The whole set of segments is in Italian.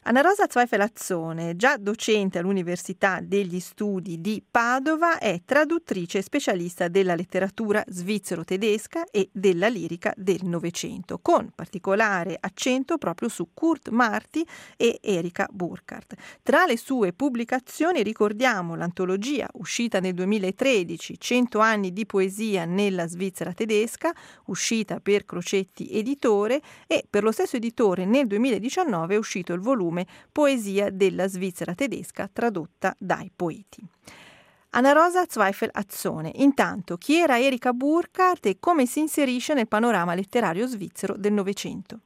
Anna Rosa Zweifel-Azzone, già docente all'Università degli Studi di Padova, è traduttrice e specialista della letteratura svizzero-tedesca e della lirica del Novecento, con particolare accento proprio su Kurt Marti e Erika Burkhardt. Tra le sue pubblicazioni ricordiamo l'antologia uscita nel 2013, 100 anni di poesia nella Svizzera tedesca, uscita per Crocetti Editore, e per lo stesso editore nel 2019 è uscito il volume Poesia della Svizzera tedesca tradotta dai poeti. Anna Rosa Zweifel-Azzone, intanto chi era Erika Burkhardt e come si inserisce nel panorama letterario svizzero del Novecento?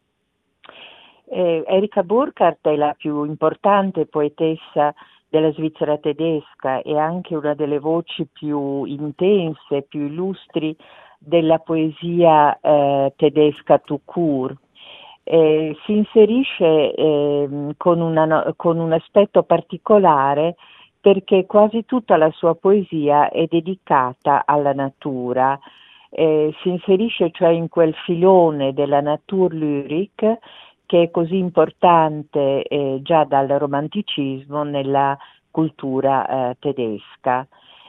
Erika Burkhardt è la più importante poetessa della Svizzera tedesca e anche una delle voci più intense, più illustri della poesia tedesca tout court. Si inserisce con un aspetto particolare perché quasi tutta la sua poesia è dedicata alla natura. Si inserisce cioè in quel filone della Naturlyrik che è così importante già dal romanticismo nella cultura tedesca.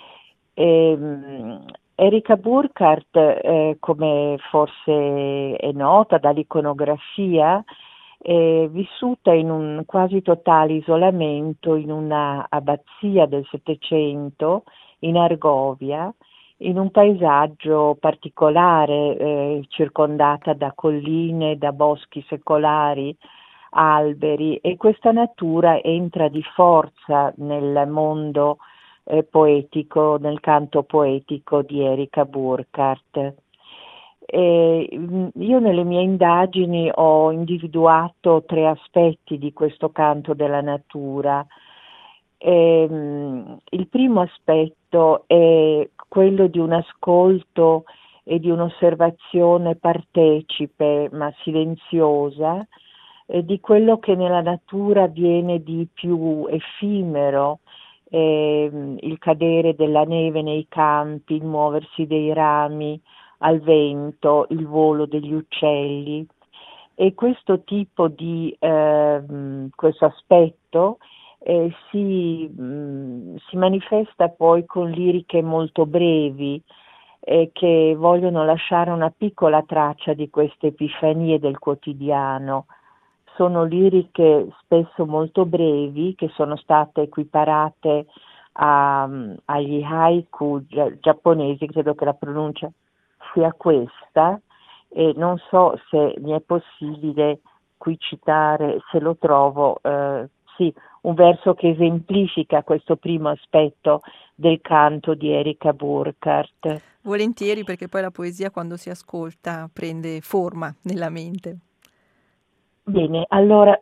Erika Burkhardt, come forse è nota dall'iconografia, è vissuta in un quasi totale isolamento in una abbazia del Settecento in Argovia, in un paesaggio particolare, circondata da colline, da boschi secolari, alberi, e questa natura entra di forza nel mondo poetico, nel canto poetico di Erika Burkhardt. Io nelle mie indagini ho individuato 3 aspetti di questo canto della natura. Il primo aspetto è quello di un ascolto e di un'osservazione partecipe ma silenziosa di quello che nella natura avviene di più effimero, il cadere della neve nei campi, il muoversi dei rami al vento, il volo degli uccelli, e questo tipo di questo aspetto si manifesta poi con liriche molto brevi che vogliono lasciare una piccola traccia di queste epifanie del quotidiano. Sono liriche spesso molto brevi che sono state equiparate agli haiku giapponesi, credo che la pronuncia sia questa, e non so se mi è possibile qui citare, se lo trovo, sì, un verso che esemplifica questo primo aspetto del canto di Erika Burkhardt. Volentieri, perché poi la poesia quando si ascolta prende forma nella mente. Bene, allora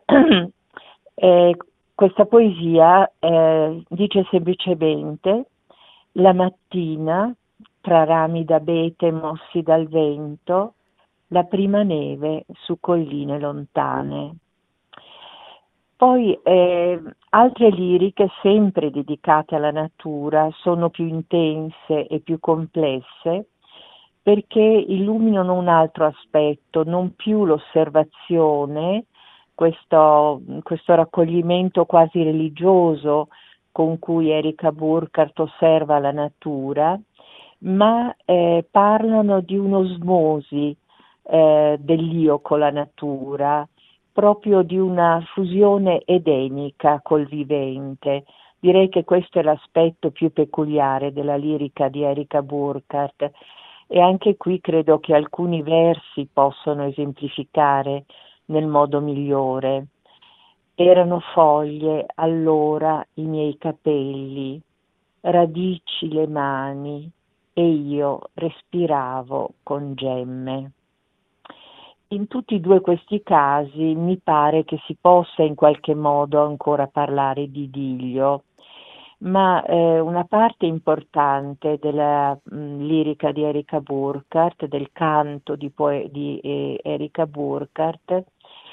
questa poesia dice semplicemente: la mattina, tra rami d'abete mossi dal vento, la prima neve su colline lontane. Poi altre liriche, sempre dedicate alla natura, sono più intense e più complesse, perché illuminano un altro aspetto, non più l'osservazione, questo raccoglimento quasi religioso con cui Erika Burkhardt osserva la natura, ma parlano di un'osmosi dell'io con la natura, proprio di una fusione edenica col vivente. Direi che questo è l'aspetto più peculiare della lirica di Erika Burkhardt, e anche qui credo che alcuni versi possono esemplificare nel modo migliore. Erano foglie allora i miei capelli, radici le mani, e io respiravo con gemme. In tutti e 2 questi casi mi pare che si possa in qualche modo ancora parlare di idillio, ma una parte importante della lirica di Erika Burkhardt, del canto di Erika Burkhardt,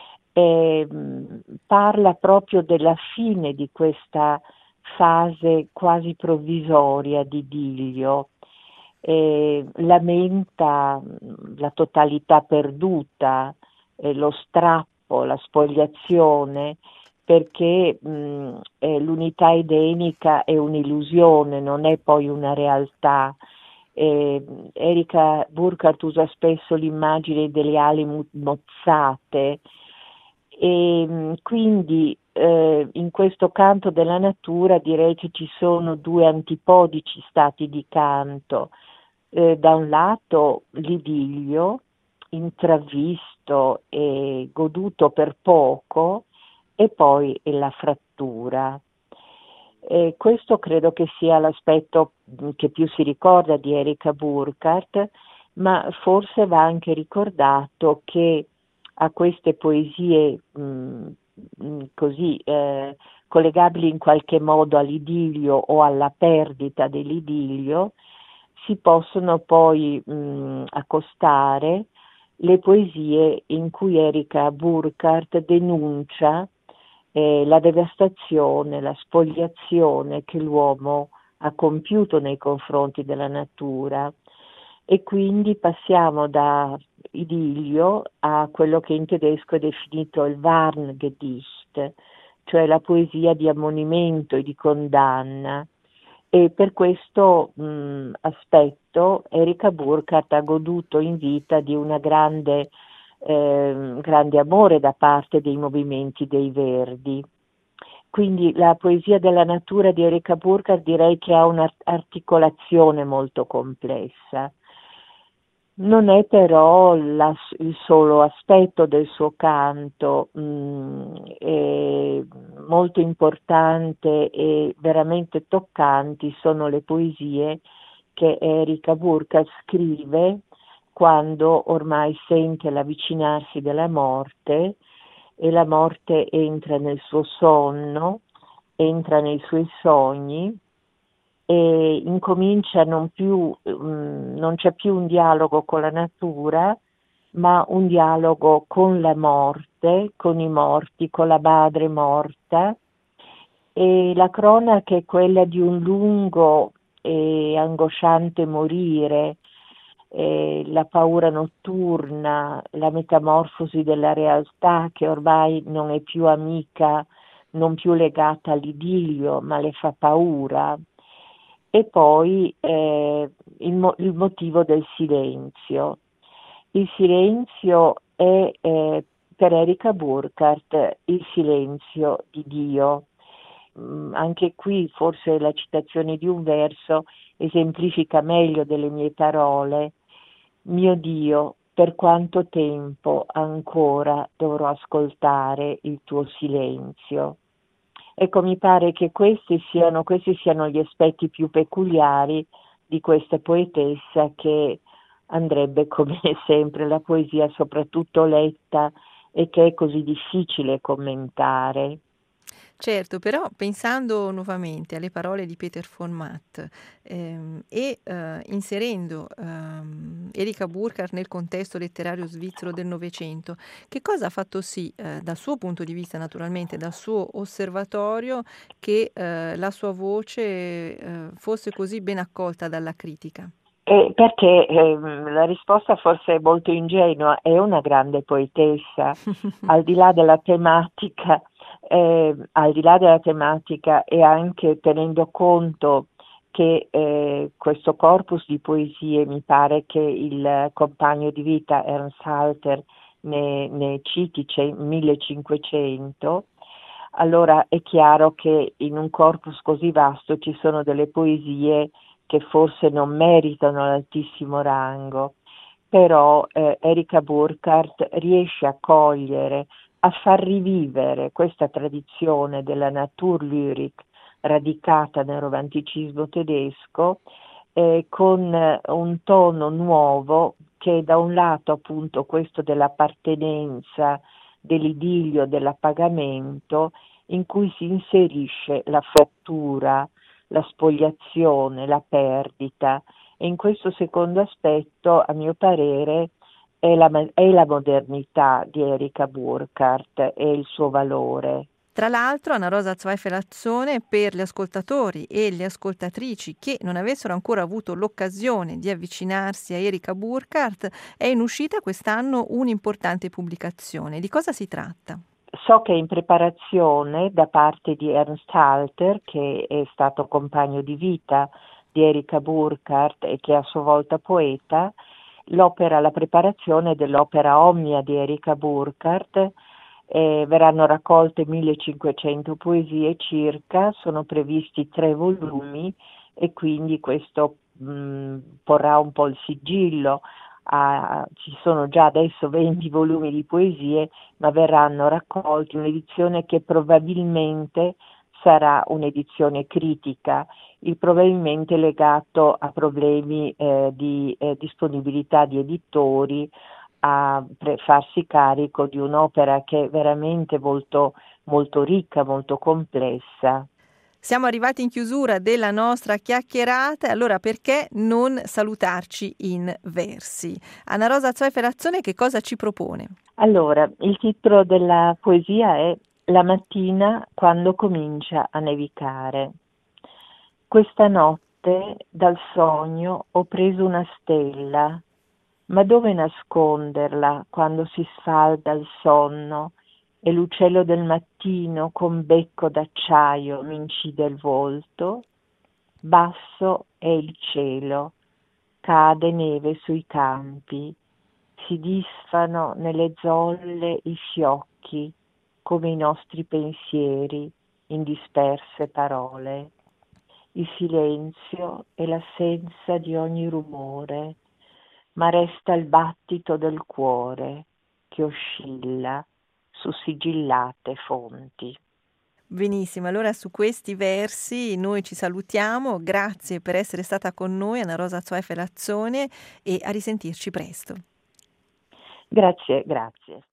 parla proprio della fine di questa fase quasi provvisoria di idillio. Lamenta la totalità perduta, lo strappo, la spoliazione perché l'unità edenica è un'illusione, non è poi una realtà. Erika Burkhardt usa spesso l'immagine delle ali mozzate e quindi in questo canto della natura direi che ci sono due antipodici stati di canto. Da un lato l'idillio intravisto e goduto per poco, e poi la frattura. Questo credo che sia l'aspetto che più si ricorda di Erika Burkhardt, ma forse va anche ricordato che a queste poesie così collegabili in qualche modo all'idillio o alla perdita dell'idillio, si possono poi accostare le poesie in cui Erika Burkhardt denuncia la devastazione, la spoliazione che l'uomo ha compiuto nei confronti della natura, e quindi passiamo da idillio a quello che in tedesco è definito il Warngedicht, cioè la poesia di ammonimento e di condanna. E per questo aspetto Erika Burkhardt ha goduto in vita di una grande amore da parte dei movimenti dei Verdi. Quindi la poesia della natura di Erika Burkhardt direi che ha un'articolazione molto complessa. Non è però il solo aspetto del suo canto, molto importante e veramente toccanti sono le poesie che Erika Burkhardt scrive quando ormai sente l'avvicinarsi della morte e la morte entra nel suo sonno, entra nei suoi sogni e incomincia non c'è più un dialogo con la natura, ma un dialogo con la morte, con i morti, con la madre morta, e la cronaca è quella di un lungo e angosciante morire, la paura notturna, la metamorfosi della realtà che ormai non è più amica, non più legata all'idillio, ma le fa paura. E poi il motivo del silenzio. Il silenzio è per Erika Burkhardt il silenzio di Dio. Anche qui forse la citazione di un verso esemplifica meglio delle mie parole. Mio Dio, per quanto tempo ancora dovrò ascoltare il tuo silenzio? Ecco, mi pare che questi siano gli aspetti più peculiari di questa poetessa, che andrebbe, come sempre, la poesia soprattutto letta e che è così difficile commentare. Certo, però pensando nuovamente alle parole di Peter von Matt inserendo Erika Burkhardt nel contesto letterario svizzero del Novecento, che cosa ha fatto sì, dal suo punto di vista naturalmente, dal suo osservatorio, che la sua voce fosse così ben accolta dalla critica? Perché la risposta forse è molto ingenua, è una grande poetessa, al di là della tematica, e anche tenendo conto che questo corpus di poesie, mi pare che il compagno di vita Ernst Halter ne citi 1500, allora è chiaro che in un corpus così vasto ci sono delle poesie che forse non meritano l'altissimo rango, però Erika Burkhardt riesce a cogliere, a far rivivere questa tradizione della Naturlyrik radicata nel romanticismo tedesco con un tono nuovo che da un lato appunto questo dell'appartenenza, dell'idillio, dell'appagamento, in cui si inserisce la frattura, la spoliazione, la perdita, e in questo secondo aspetto, a mio parere, è la modernità di Erika Burkhardt e il suo valore. Tra l'altro, Anna Rosa Zweifel-Azzone, per gli ascoltatori e le ascoltatrici che non avessero ancora avuto l'occasione di avvicinarsi a Erika Burkhardt, è in uscita quest'anno un'importante pubblicazione. Di cosa si tratta? So che è in preparazione da parte di Ernst Halter, che è stato compagno di vita di Erika Burkhardt e che è a sua volta poeta, la preparazione dell'opera Omnia di Erika Burkhardt. Verranno raccolte 1500 poesie circa, sono previsti 3 volumi e quindi questo porrà un po' il sigillo. Ci sono già adesso 20 volumi di poesie, ma verranno raccolti un'edizione che probabilmente sarà un'edizione critica, probabilmente legato a problemi di disponibilità di editori, a farsi carico di un'opera che è veramente molto, molto ricca, molto complessa. Siamo arrivati in chiusura della nostra chiacchierata, e allora perché non salutarci in versi? Anna Rosa Zoe-Ferazzone che cosa ci propone? Allora, il titolo della poesia è La mattina quando comincia a nevicare. Questa notte dal sogno ho preso una stella, ma dove nasconderla quando si sfalda il sonno e l'uccello del mattino con becco d'acciaio mi incide il volto? Basso è il cielo, cade neve sui campi, si disfano nelle zolle i fiocchi come i nostri pensieri in disperse parole. Il silenzio è l'assenza di ogni rumore, ma resta il battito del cuore che oscilla su sigillate fonti. Benissimo, allora su questi versi noi ci salutiamo, grazie per essere stata con noi Anna Rosa Zoe-Ferazzone e a risentirci presto. Grazie, grazie.